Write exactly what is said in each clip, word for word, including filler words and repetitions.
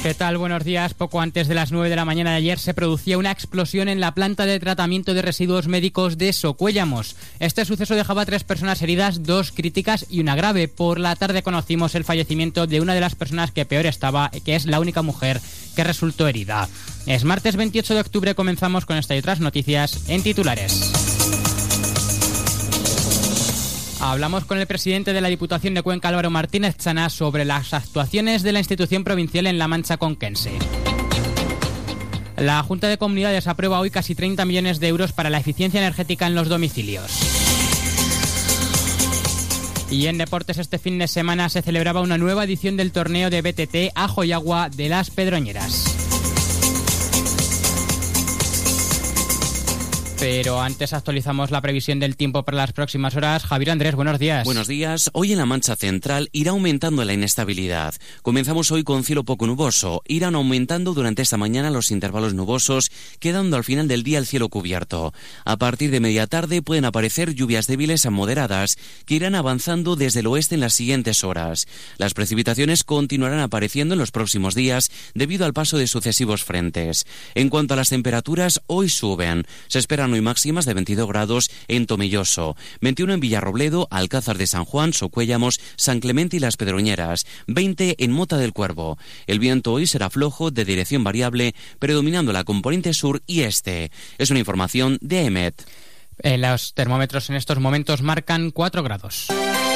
¿Qué tal? Buenos días. Poco antes de las nueve de la mañana de ayer se producía una explosión en la planta de tratamiento de residuos médicos de Socuéllamos. Este suceso dejaba a tres personas heridas, dos críticas y una grave. Por la tarde conocimos el fallecimiento de una de las personas que peor estaba, que es la única mujer que resultó herida. Es martes veintiocho de octubre, comenzamos con esta y otras noticias en titulares. Hablamos con el presidente de la Diputación de Cuenca, Álvaro Martínez Chana, sobre las actuaciones de la institución provincial en la Mancha conquense. La Junta de Comunidades aprueba hoy casi treinta millones de euros para la eficiencia energética en los domicilios. Y en deportes, este fin de semana se celebraba una nueva edición del torneo de B T T Ajo y Agua de las Pedroñeras. Pero antes actualizamos la previsión del tiempo para las próximas horas. Javier Andrés, buenos días. Buenos días. Hoy en la Mancha Central irá aumentando la inestabilidad. Comenzamos hoy con cielo poco nuboso. Irán aumentando durante esta mañana los intervalos nubosos, quedando al final del día el cielo cubierto. A partir de media tarde pueden aparecer lluvias débiles a moderadas, que irán avanzando desde el oeste en las siguientes horas. Las precipitaciones continuarán apareciendo en los próximos días debido al paso de sucesivos frentes. En cuanto a las temperaturas, hoy suben. Se esperan hoy máximas de veintidós grados en Tomelloso, veintiuno en Villarrobledo, Alcázar de San Juan, Socuéllamos, San Clemente y Las Pedroñeras, veinte en Mota del Cuervo. El viento hoy será flojo, de dirección variable, predominando la componente sur y este. Es una información de A E M E T. Eh, los termómetros en estos momentos marcan cuatro grados.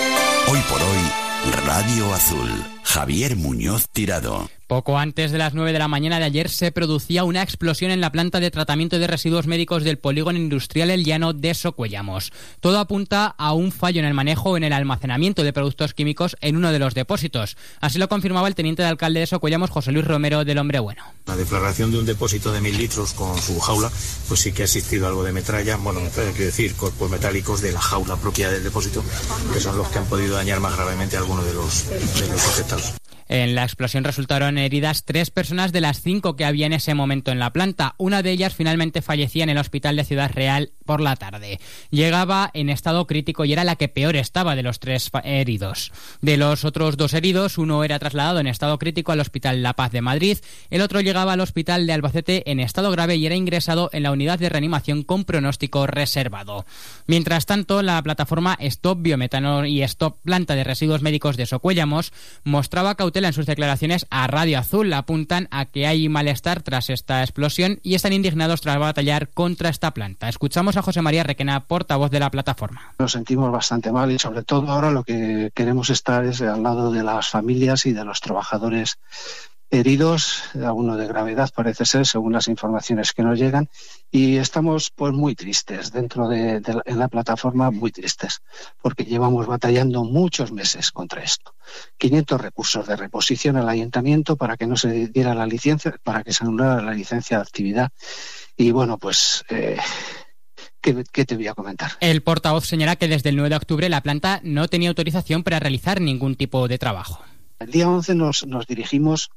Hoy por hoy, Radio Azul. Javier Muñoz Tirado. Poco antes de las nueve de la mañana de ayer se producía una explosión en la planta de tratamiento de residuos médicos del polígono industrial El Llano de Socuéllamos. Todo apunta a un fallo en el manejo o en el almacenamiento de productos químicos en uno de los depósitos. Así lo confirmaba el teniente de alcalde de Socuéllamos, José Luis Romero, del Hombre Bueno. La deflagración de un depósito de mil litros con su jaula, pues sí que ha existido algo de metralla, bueno, quiero decir, cuerpos metálicos de la jaula propia del depósito, que son los que han podido dañar más gravemente a alguno de los, de los afectados. En la explosión resultaron heridas tres personas de las cinco que había en ese momento en la planta. Una de ellas finalmente fallecía en el hospital de Ciudad Real por la tarde. Llegaba en estado crítico y era la que peor estaba de los tres heridos. De los otros dos heridos, uno era trasladado en estado crítico al Hospital La Paz de Madrid, el otro llegaba al Hospital de Albacete en estado grave y era ingresado en la unidad de reanimación con pronóstico reservado. Mientras tanto, la plataforma Stop Biometano y Stop Planta de Residuos Médicos de Socuéllamos mostraba cautela en sus declaraciones a Radio Azul. Apuntan a que hay malestar tras esta explosión y están indignados tras batallar contra esta planta. Escuchamos a José María Requena, portavoz de la plataforma. Nos sentimos bastante mal y sobre todo ahora lo que queremos estar es al lado de las familias y de los trabajadores heridos, alguno de gravedad parece ser, según las informaciones que nos llegan, y estamos pues muy tristes dentro de, de la, en la plataforma, muy tristes, porque llevamos batallando muchos meses contra esto. quinientos recursos de reposición al ayuntamiento para que no se diera la licencia, para que se anulara la licencia de actividad, y bueno, pues eh, ¿qué, qué te voy a comentar? El portavoz señala que desde el nueve de octubre la planta no tenía autorización para realizar ningún tipo de trabajo. El día once nos, nos dirigimos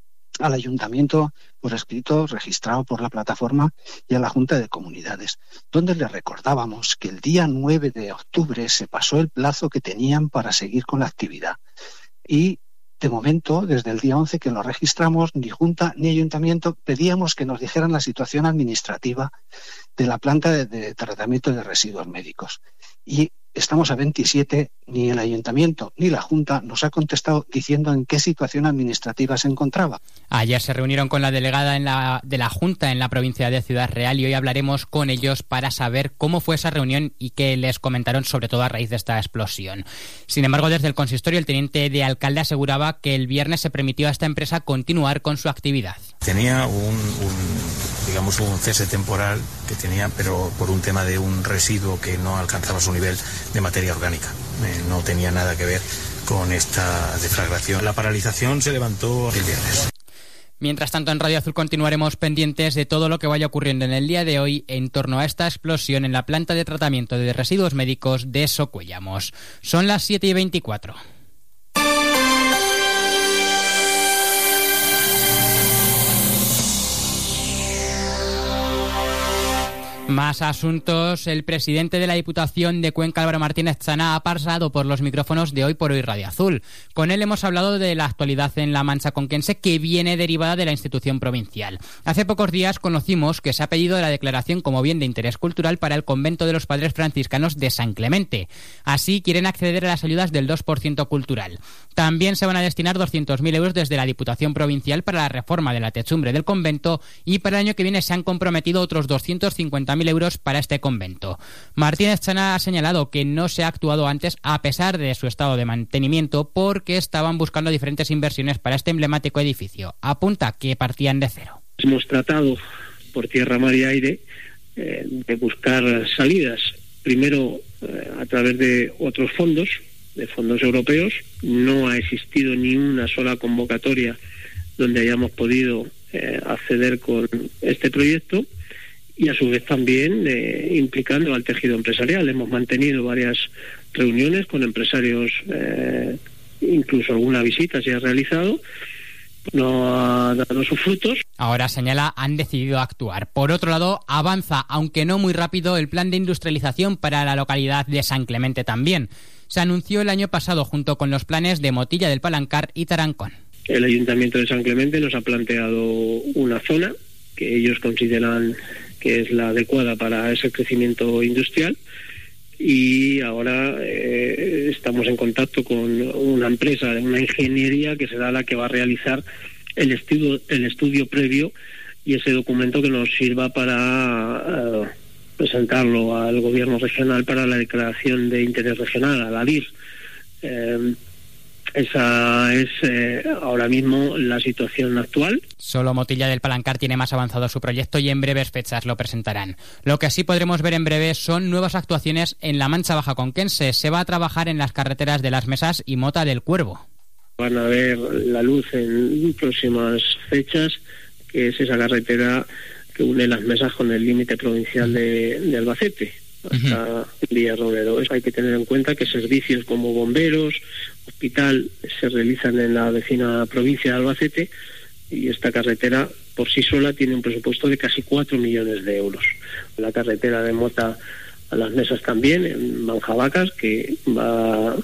al ayuntamiento por escrito registrado por la plataforma y a la Junta de Comunidades, donde les recordábamos que el día nueve de octubre se pasó el plazo que tenían para seguir con la actividad. Y de momento, desde el día once que lo registramos, ni Junta ni Ayuntamiento pedíamos que nos dijeran la situación administrativa de la planta de, de tratamiento de residuos médicos. Y estamos a veintisiete, ni el Ayuntamiento ni la Junta nos ha contestado diciendo en qué situación administrativa se encontraba. Ayer se reunieron con la delegada en la, de la Junta en la provincia de Ciudad Real y hoy hablaremos con ellos para saber cómo fue esa reunión y qué les comentaron, sobre todo a raíz de esta explosión. Sin embargo, desde el consistorio, el teniente de alcalde aseguraba que el viernes se permitió a esta empresa continuar con su actividad. Tenía un, un digamos un cese temporal que tenía, pero por un tema de un residuo que no alcanzaba su nivel de materia orgánica. Eh, no tenía nada que ver con esta deflagración. La paralización se levantó el viernes. Mientras tanto, en Radio Azul continuaremos pendientes de todo lo que vaya ocurriendo en el día de hoy en torno a esta explosión en la planta de tratamiento de residuos médicos de Socuéllamos. Son las siete y veinticuatro. Más asuntos. El presidente de la Diputación de Cuenca, Álvaro Martínez Chana, ha pasado por los micrófonos de Hoy por Hoy Radio Azul. Con él hemos hablado de la actualidad en la Mancha conquense, que viene derivada de la institución provincial. Hace pocos días conocimos que se ha pedido la declaración como bien de interés cultural para el convento de los Padres Franciscanos de San Clemente. Así quieren acceder a las ayudas del dos por ciento cultural. También se van a destinar doscientos mil euros desde la Diputación provincial para la reforma de la techumbre del convento, y para el año que viene se han comprometido otros doscientos cincuenta mil euros para este convento. Martínez Chana ha señalado que no se ha actuado antes a pesar de su estado de mantenimiento, porque estaban buscando diferentes inversiones para este emblemático edificio. Apunta que partían de cero. Hemos tratado por tierra, mar y aire eh, de buscar salidas, primero eh, a través de otros fondos, de fondos europeos. No ha existido ni una sola convocatoria donde hayamos podido eh, acceder con este proyecto, y a su vez también eh, implicando al tejido empresarial. Hemos mantenido varias reuniones con empresarios, eh, incluso alguna visita se ha realizado, no ha dado sus frutos. Ahora, señala, han decidido actuar. Por otro lado, avanza, aunque no muy rápido, el plan de industrialización para la localidad de San Clemente también. Se anunció el año pasado junto con los planes de Motilla del Palancar y Tarancón. El Ayuntamiento de San Clemente nos ha planteado una zona que ellos consideran que es la adecuada para ese crecimiento industrial, y ahora eh, estamos en contacto con una empresa, una ingeniería que será la que va a realizar el estudio, el estudio previo y ese documento que nos sirva para uh, presentarlo al gobierno regional para la declaración de interés regional, a la D I R. Eh, Esa es eh, ahora mismo la situación actual. Solo Motilla del Palancar tiene más avanzado su proyecto y en breves fechas lo presentarán. Lo que sí podremos ver en breve son nuevas actuaciones en la Mancha Baja conquense. Se va a trabajar en las carreteras de Las Mesas y Mota del Cuervo. Van a ver la luz en próximas fechas, que es esa carretera que une Las Mesas con el límite provincial de, de Albacete, hasta Villarrobledo. Hay que tener en cuenta que servicios como bomberos, hospital, se realizan en la vecina provincia de Albacete, y esta carretera por sí sola tiene un presupuesto de casi cuatro millones de euros. La carretera de Mota a Las Mesas también, en Manjabacas, que va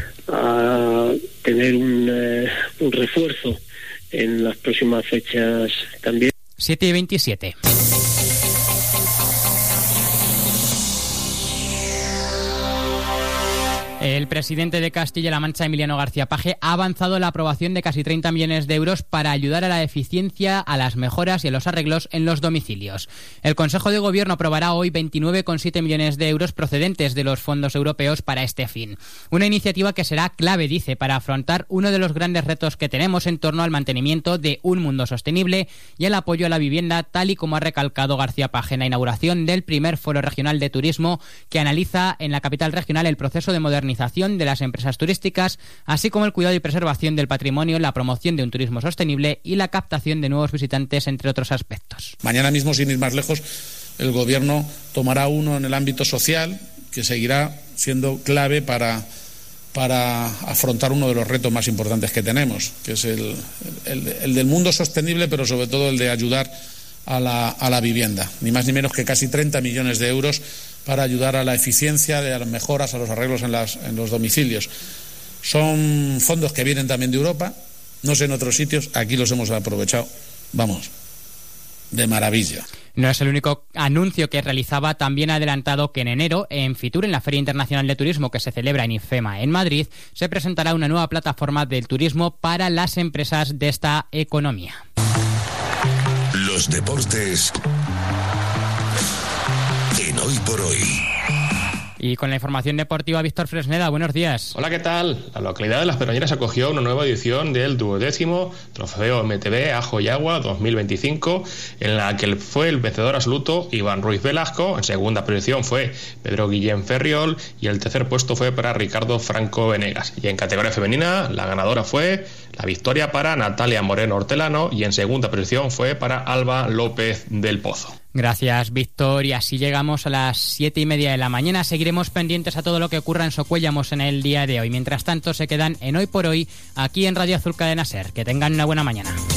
a tener un, eh, un refuerzo en las próximas fechas también. siete y veintisiete. El presidente de Castilla-La Mancha, Emiliano García Paje, ha avanzado la aprobación de casi treinta millones de euros para ayudar a la eficiencia, a las mejoras y a los arreglos en los domicilios. El Consejo de Gobierno aprobará hoy veintinueve coma siete millones de euros procedentes de los fondos europeos para este fin. Una iniciativa que será clave, dice, para afrontar uno de los grandes retos que tenemos en torno al mantenimiento de un mundo sostenible y el apoyo a la vivienda, tal y como ha recalcado García Paje en la inauguración del primer Foro Regional de Turismo, que analiza en la capital regional el proceso de modernización de las empresas turísticas, así como el cuidado y preservación del patrimonio, la promoción de un turismo sostenible y la captación de nuevos visitantes, entre otros aspectos. Mañana mismo, sin ir más lejos, el Gobierno tomará uno en el ámbito social, que seguirá siendo clave para, para afrontar uno de los retos más importantes que tenemos, que es el, el, el del mundo sostenible, pero sobre todo el de ayudar a la, a la vivienda. Ni más ni menos que casi treinta millones de euros para ayudar a la eficiencia, a las mejoras, a los arreglos en, las, en los domicilios. Son fondos que vienen también de Europa, no sé en otros sitios, aquí los hemos aprovechado, vamos, de maravilla. No es el único anuncio que realizaba. También ha adelantado que en enero, en Fitur, en la Feria Internacional de Turismo que se celebra en IFEMA en Madrid, se presentará una nueva plataforma del turismo para las empresas de esta economía. Los deportes en Hoy por Hoy. Y con la información deportiva, Víctor Fresneda, buenos días. Hola, ¿qué tal? La localidad de Las Pedroñeras acogió una nueva edición del duodécimo Trofeo M T B Ajo y Agua dos mil veinticinco, en la que fue el vencedor absoluto Iván Ruiz Velasco. En segunda posición fue Pedro Guillén Ferriol y el tercer puesto fue para Ricardo Franco Venegas. Y en categoría femenina, la ganadora fue la victoria para Natalia Moreno Hortelano y en segunda posición fue para Alba López del Pozo. Gracias, Víctor. Y así llegamos a las siete y media de la mañana. Seguiremos pendientes a todo lo que ocurra en Socuéllamos en el día de hoy. Mientras tanto, se quedan en Hoy por Hoy, aquí en Radio Azul Cadena Ser. Que tengan una buena mañana.